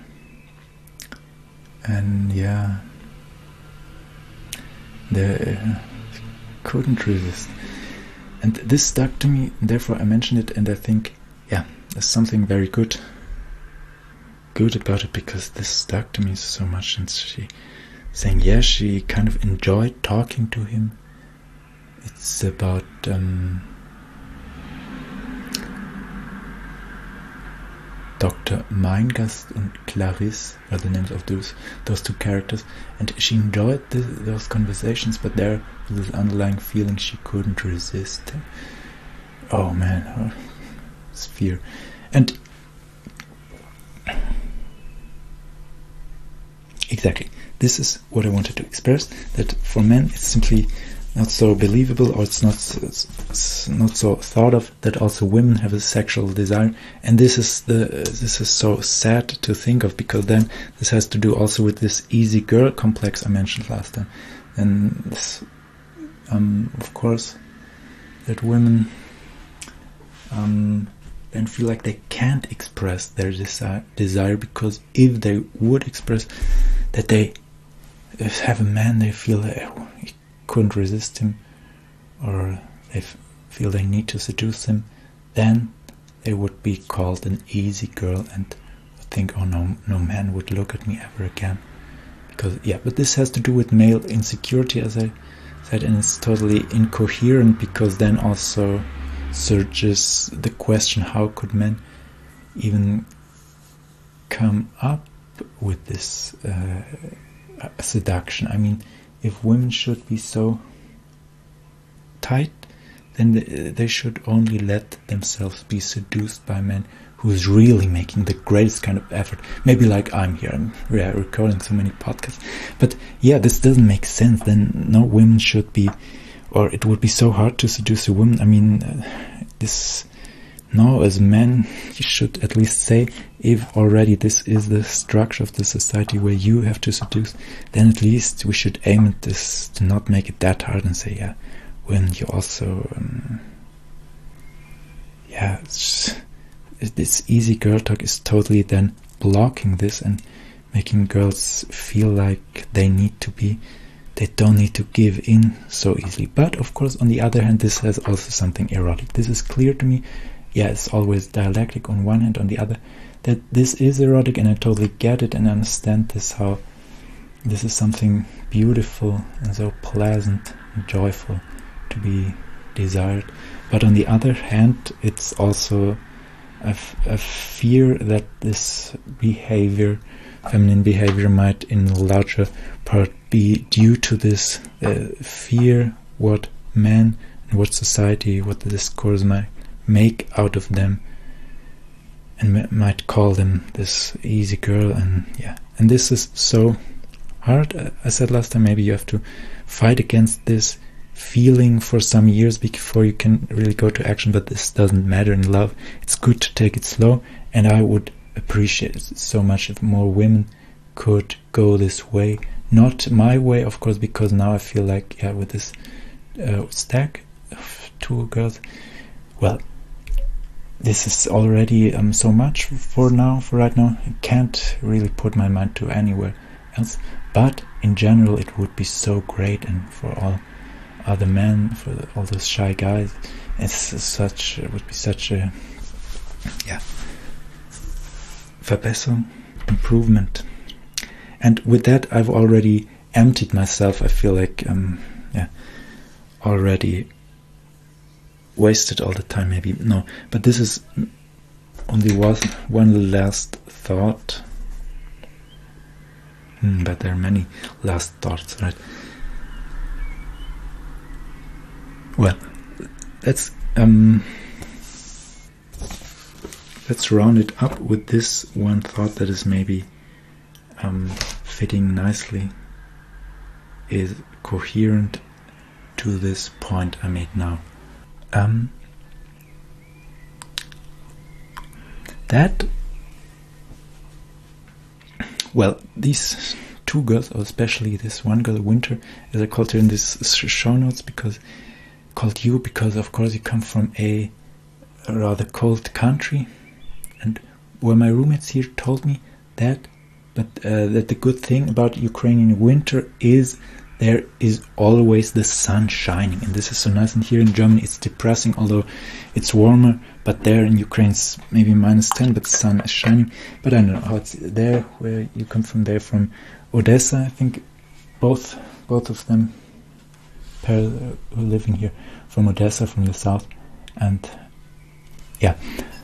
And yeah, they uh, couldn't resist. And this stuck to me, and therefore I mentioned it, and I think, yeah, there's something very good good about it, because this stuck to me so much. And she saying, yeah, she kind of enjoyed talking to him. It's about um, Doctor Meingast and Clarisse are the names of those those two characters, and she enjoyed the, those conversations, but there was this underlying feeling she couldn't resist. Oh man, oh, it's fear. And exactly, this is what I wanted to express, that for men it's simply not so believable, or it's not it's, it's not so thought of, that also women have a sexual desire. And this is the this is so sad to think of, because then this has to do also with this easy girl complex I mentioned last time. And this, um, of course, that women um, then feel like they can't express their desire, desire because if they would express that they have a man, they feel like, oh, he couldn't resist him, or they f feel they need to seduce him, then they would be called an easy girl and think, oh no, no man would look at me ever again. Because yeah, but this has to do with male insecurity, as I said, and it's totally incoherent, because then also surges the question, how could men even come up with this uh, seduction? I mean, if women should be so tight, then they should only let themselves be seduced by men who's really making the greatest kind of effort. Maybe like I'm here, I'm recording so many podcasts. But yeah, this doesn't make sense. Then no women should be, or it would be so hard to seduce a woman. I mean, uh, this, no, as men, you should at least say, if already this is the structure of the society where you have to seduce, then at least we should aim at this, to not make it that hard, and say, yeah, when you also, um, yeah, it's, this easy girl talk is totally then blocking this and making girls feel like they need to be, they don't need to give in so easily. But of course, on the other hand, this has also something erotic. This is clear to me. Yeah, it's always dialectic on one hand, on the other, that this is erotic, and I totally get it and understand this, how this is something beautiful and so pleasant and joyful to be desired. But on the other hand, it's also a, f a fear that this behavior, feminine behavior, might in a larger part be due to this uh, fear what men and what society, what the discourse might make out of them, and might call them this easy girl. And yeah, and this is so hard. uh, I said last time, maybe you have to fight against this feeling for some years before you can really go to action, but this doesn't matter in love. It's good to take it slow, and I would appreciate it so much if more women could go this way. Not my way, of course, because now I feel like, yeah, with this uh, stack of two girls, well, this is already um, so much for now, for right now. I can't really put my mind to anywhere else. But in general, it would be so great, and for all other men, for the, all those shy guys, it's such, it would be such a, yeah, Verbesserung, improvement. And with that, I've already emptied myself. I feel like, um, yeah, already wasted all the time, maybe. No, but this is only one, one last thought. Hmm, but there are many last thoughts, right? Well, let's um, let's round it up with this one thought that is maybe um, fitting nicely is coherent to this point I made now. Um, that, well, these two girls, or especially this one girl, Winter, as I called her in this show notes, because called you because of course you come from a rather cold country, and where my roommates here told me that, but uh, that the good thing about Ukrainian winter is there is always the sun shining, and this is so nice. And here in Germany it's depressing, although it's warmer, but there in Ukraine it's maybe minus ten, but the sun is shining. But I don't know how it's there where you come from. They're from Odessa, I think, both both of them pair who are living here from Odessa, from the south. And yeah,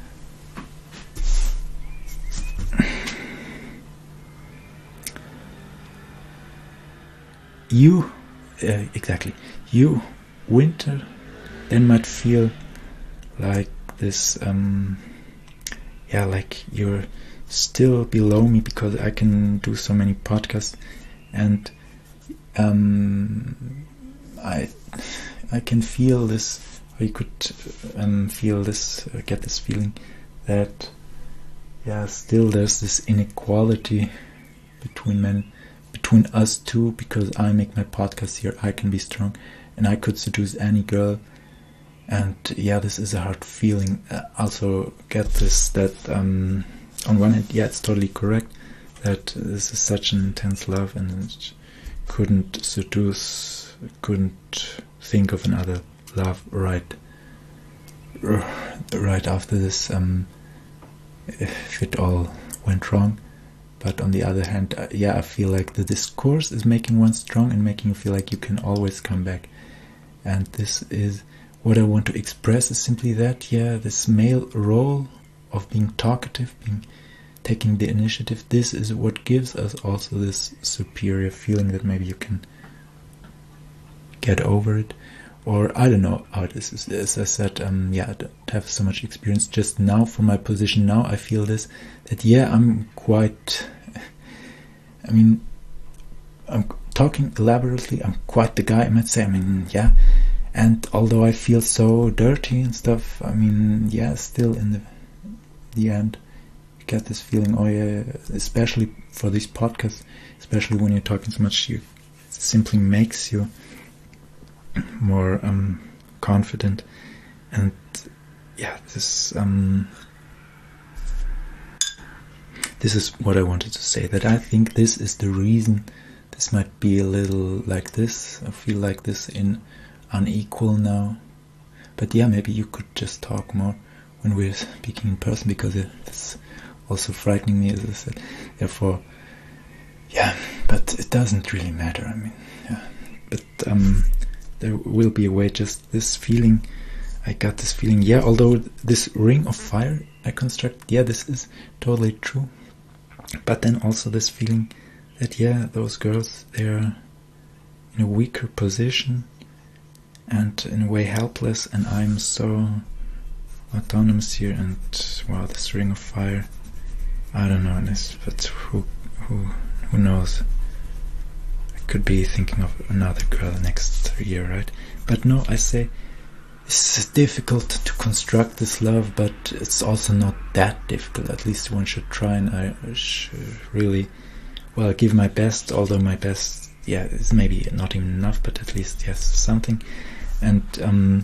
you uh, exactly you Winter then might feel like this um yeah like you're still below me because I can do so many podcasts, and um I I can feel this, or you could um feel this, uh, get this feeling that yeah still there's this inequality between men, between us two, because I make my podcast here, I can be strong, and I could seduce any girl. And yeah, this is a hard feeling. Uh, also get this, that um, on one hand, yeah, it's totally correct that this is such an intense love, and it couldn't seduce, couldn't think of another love right, right after this, um, if it all went wrong. But on the other hand, uh, yeah, I feel like the discourse is making one strong and making you feel like you can always come back. And this is what I want to express, is simply that, yeah, this male role of being talkative, being taking the initiative, this is what gives us also this superior feeling that maybe you can get over it. Or I don't know how this is. As I said, um, yeah, I don't have so much experience just now from my position now. I feel this, that yeah, I'm quite, I mean, I'm talking elaborately, I'm quite the guy, I might say. I mean, yeah, and although I feel so dirty and stuff, I mean, yeah, still in the, the end, you get this feeling, oh yeah, especially for these podcasts, especially when you're talking so much, you, it simply makes you more um, confident. And yeah, this um, this is what I wanted to say, that I think this is the reason this might be a little like this. I feel like this in unequal now, but yeah, maybe you could just talk more when we're speaking in person, because it's also frightening me, as I said. Therefore, yeah, but it doesn't really matter. I mean, yeah, but um there will be a way. Just this feeling, I got this feeling, yeah, although this ring of fire I construct, yeah, this is totally true, but then also this feeling that yeah, those girls, they're in a weaker position and in a way helpless, and I'm so autonomous here, and wow, this ring of fire, I don't know, this, but who who who knows? Could be thinking of another girl next year, right? But no, I say it's difficult to construct this love, but it's also not that difficult. At least one should try, and I should really, well, give my best, although my best, yeah, is maybe not even enough, but at least, yes, something. And um,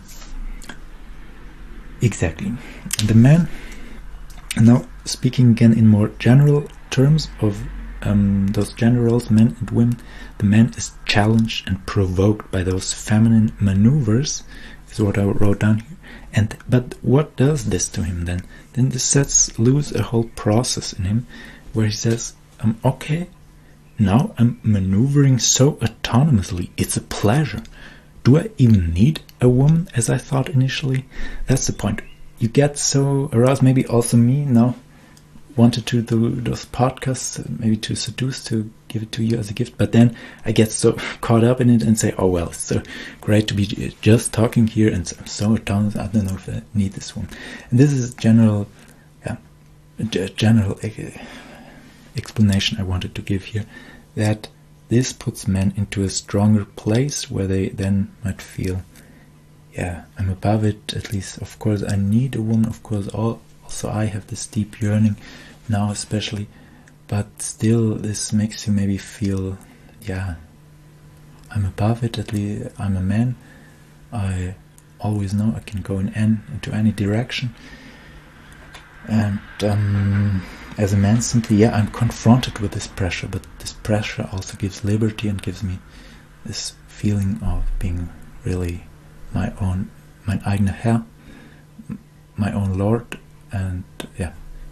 exactly. And the man, and now speaking again in more general terms of Um, those generals, men and women, the man is challenged and provoked by those feminine maneuvers, is what I wrote down here. And but what does this to him then? Then this sets loose a whole process in him, where he says, um, okay, now I'm maneuvering so autonomously, it's a pleasure. Do I even need a woman, as I thought initially? That's the point. You get so aroused, maybe also me now, wanted to do those podcasts, maybe to seduce, to give it to you as a gift, but then I get so caught up in it and say, oh well, it's so great to be just talking here, and I'm so autonomous, I don't know if I need this one. And this is general, yeah, a general explanation I wanted to give here, that this puts men into a stronger place where they then might feel, yeah, I'm above it. At least, of course, I need a woman. Of course, all, also I have this deep yearning now, especially. But still, this makes you maybe feel, yeah, I'm above it. At least I'm a man. I always know I can go in an, into any direction. And um, as a man, simply, yeah, I'm confronted with this pressure. But this pressure also gives liberty and gives me this feeling of being really my own, mein eigener Herr, my own Lord, and yeah,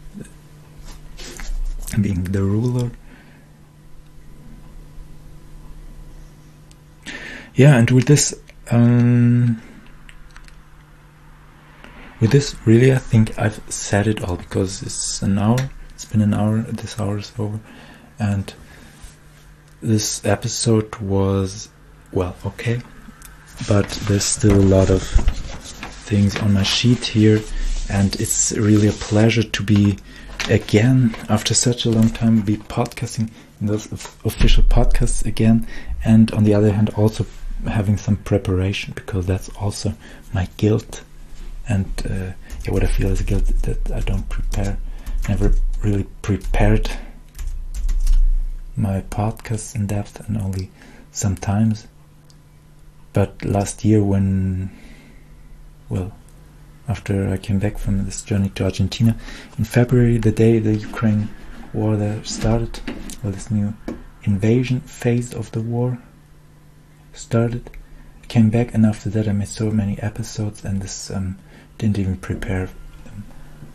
being the ruler. Yeah, and with this, um, with this, really, I think I've said it all, because it's an hour. It's been an hour. This hour is over, and this episode was, well, okay, but there's still a lot of things on my sheet here, and it's really a pleasure to be again, after such a long time, be podcasting in those official podcasts again, and on the other hand also having some preparation, because that's also my guilt, and uh, yeah, what I feel is a guilt that I don't prepare, never really prepared my podcasts in depth, and only sometimes. But last year, when, well, after I came back from this journey to Argentina in February, the day the Ukraine war there started, well, this new invasion phase of the war started, I came back, and after that I made so many episodes, and this um, didn't even prepare them.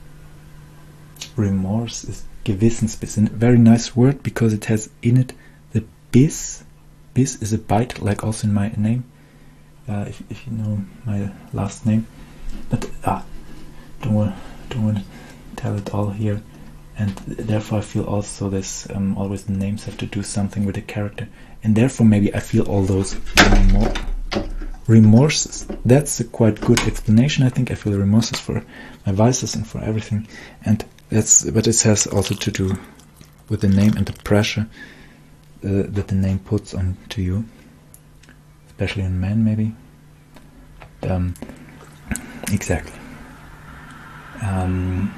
Remorse is Gewissensbiss, a very nice word, because it has in it the Biss. Biss is a bite, like also in my name, uh, if, if you know my last name. But ah, don't want, don't want to tell it all here, and therefore I feel also this um, always the names have to do something with the character, and therefore maybe I feel all those remor remorses. That's a quite good explanation. I think I feel remorses for my vices and for everything, and that's, but it has also to do with the name and the pressure uh, that the name puts onto you, especially on men, maybe. Um, exactly. Um,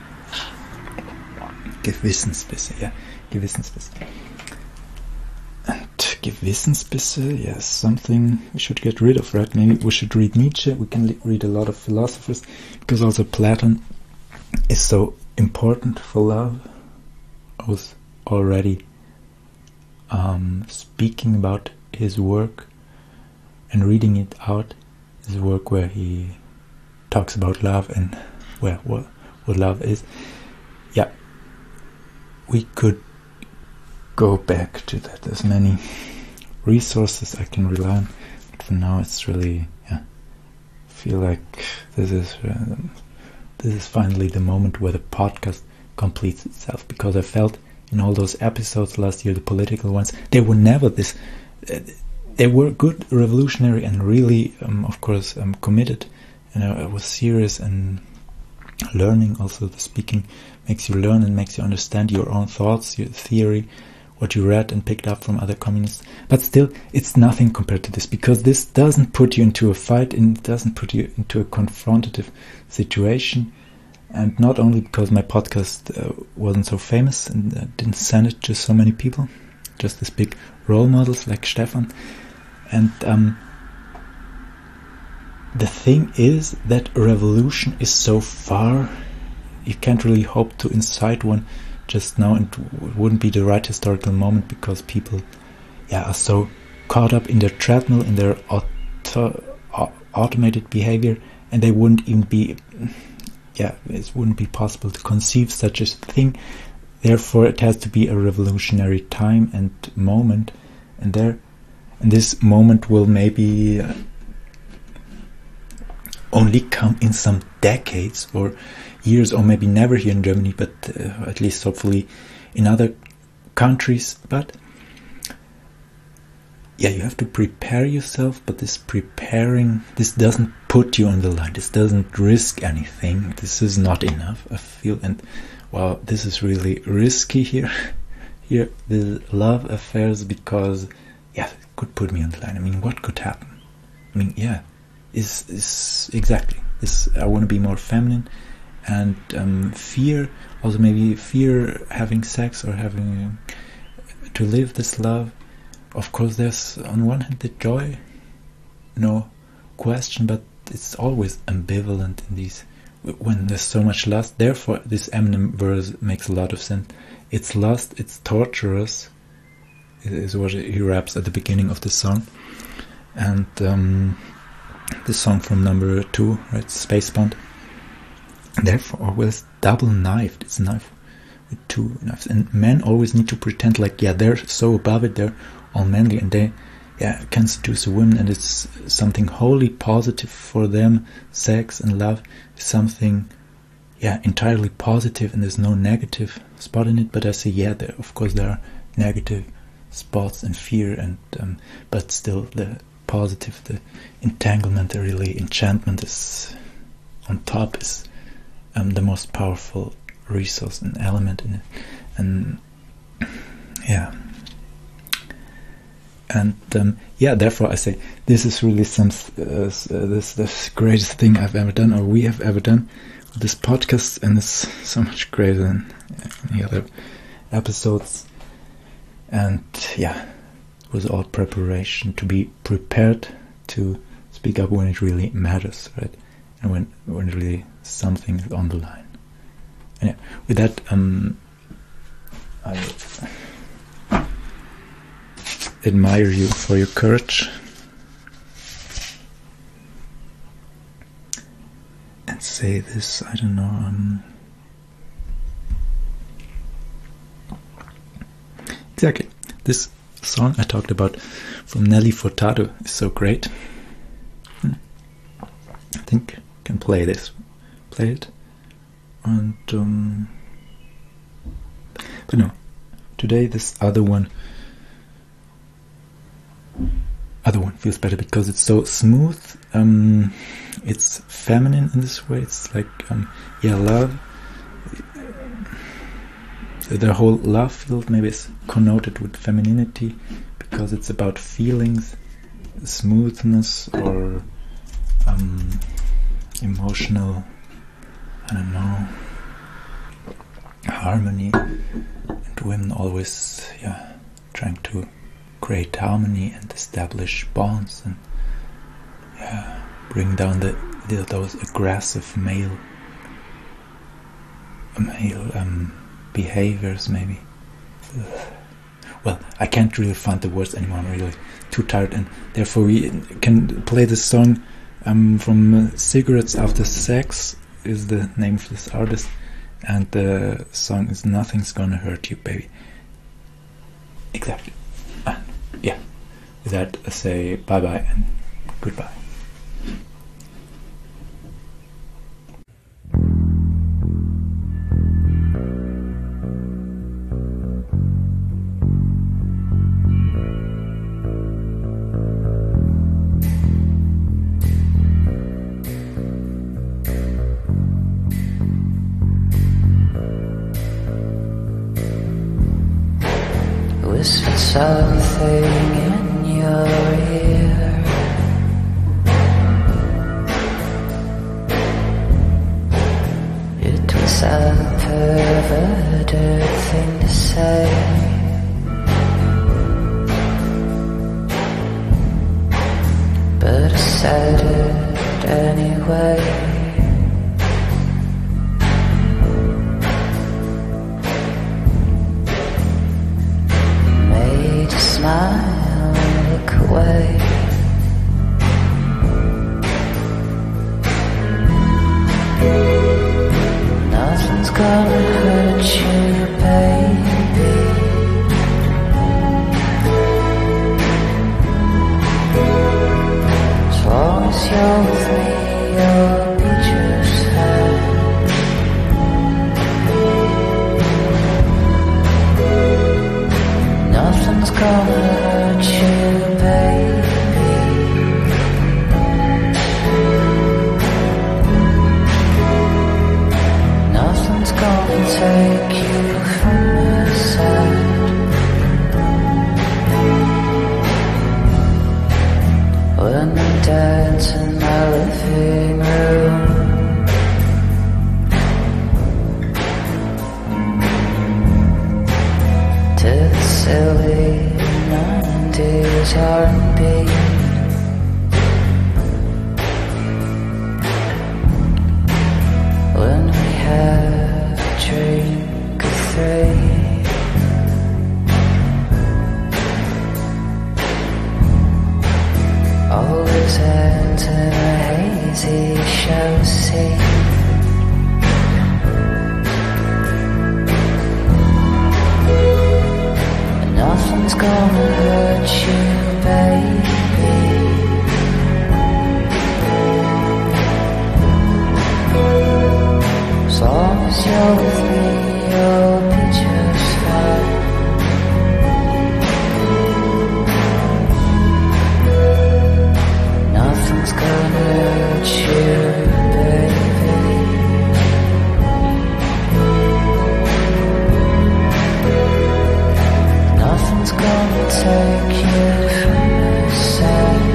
Gewissensbisse, yeah, Gewissensbisse. And Gewissensbisse, yes, something we should get rid of, right? Maybe we should read Nietzsche. We can read a lot of philosophers, because also Platon is so important for love. I was already um, speaking about his work and reading it out. His work where he talks about love and well, what what love is. Yeah, we could go back to that. There's many resources I can rely on, but for now it's really, yeah, I feel like this is uh, this is finally the moment where the podcast completes itself, because I felt in all those episodes last year, the political ones, they were never this uh, they were good, revolutionary, and really um, of course um, committed, and I, I was serious, and learning also. The speaking makes you learn and makes you understand your own thoughts, your theory, what you read and picked up from other communists. But still, it's nothing compared to this, because this doesn't put you into a fight, and it doesn't put you into a confrontative situation. And not only because my podcast uh, wasn't so famous and uh, didn't send it to so many people, just these big role models like Stefan. And um, the thing is that a revolution is so far, you can't really hope to incite one just now, and it wouldn't be the right historical moment, because people yeah, are so caught up in their treadmill, in their auto automated behavior, and they wouldn't even be, yeah, it wouldn't be possible to conceive such a thing. Therefore, it has to be a revolutionary time and moment, and there, and this moment will maybe uh, only come in some decades or years, or maybe never here in Germany, but uh, at least hopefully in other countries. But yeah, you have to prepare yourself, but this preparing, this doesn't put you on the line, this doesn't risk anything, this is not enough, I feel. And wow, this is really risky here here with love affairs because, yeah, it could put me on the line. I mean, what could happen? I mean, yeah, is is exactly this. I want to be more feminine, and um, fear. Also, maybe fear having sex or having uh, to live this love. Of course, there's on one hand the joy, no question, but it's always ambivalent in these. When there's so much lust, therefore this Eminem verse makes a lot of sense. It's lust, it's torturous, is what he raps at the beginning of the song. And um, the song from number two, right, Spacebound. Therefore, always double-knifed. It's a knife with two knives. And men always need to pretend like, yeah, they're so above it, they're all manly, and they, yeah, can seduce a woman, and it's something wholly positive for them. Sex and love is something, yeah, entirely positive, and there's no negative spot in it. But I say, yeah, there, of course there are negative spots and fear, and um, but still the positive, the entanglement, the really enchantment is on top, is um, the most powerful resource and element in it. And yeah. And um, yeah, therefore I say this is really some uh, uh, this the greatest thing I've ever done, or we have ever done with this podcast, and it's so much greater than any other episodes. And yeah, it was all preparation to be prepared to speak up when it really matters, right? And when when really something is on the line. And yeah, with that, um, I admire you for your courage, and say this, I don't know, um, exactly, this song I talked about from Nelly Furtado is so great. hmm. I think I can play this, play it, and um, but no, today this other one other one feels better because it's so smooth. Um, it's feminine in this way. It's like, um, yeah, love. The whole love field maybe is connoted with femininity because it's about feelings, smoothness, or um, emotional, I don't know, harmony. And women always, yeah, trying to create harmony and establish bonds, and yeah, bring down the, the those aggressive male male um, behaviors, maybe. Ugh. Well, I can't really find the words anymore. I'm really too tired, and therefore we can play this song um, from uh, Cigarettes After Sex is the name of this artist, and the song is Nothing's Gonna Hurt You, Baby. Exactly. Yeah, with that I say bye bye and goodbye. Whispered something in your ear. It was a perverted thing to say, but I said it anyway. Smile, look away. Nothing's gonna hurt you, baby. As long as you're with me, you'll be just fine. Nothing's gonna hurt you, baby. Nothing's gonna heartbeat. When we have a drink of three, always ends in a hazy show scene. Nothing's gonna hurt you, baby. As long as you're with me, you'll be just fine. Nothing's gonna hurt you, baby. Nothing's gonna take you from my side.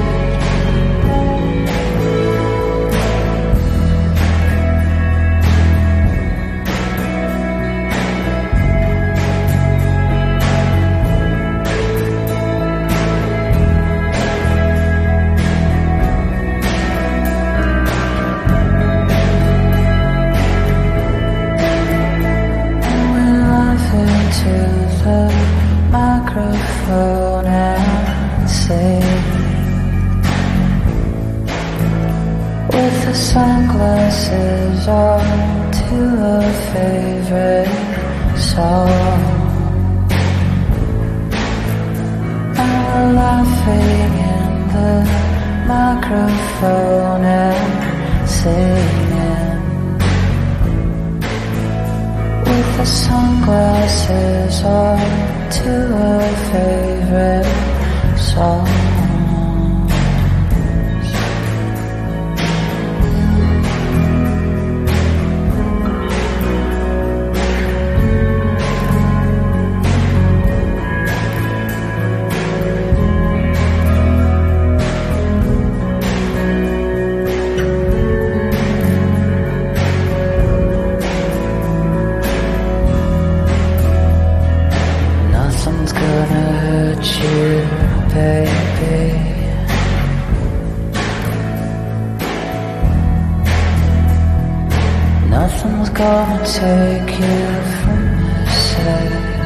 And we laugh into the microphone and say, with the sunglasses on, to a favorite song. And we're laughing in the microphone and singing, with the sunglasses on, to a favorite song. Nothing's gonna hurt you, baby. Nothing's gonna take you from my side.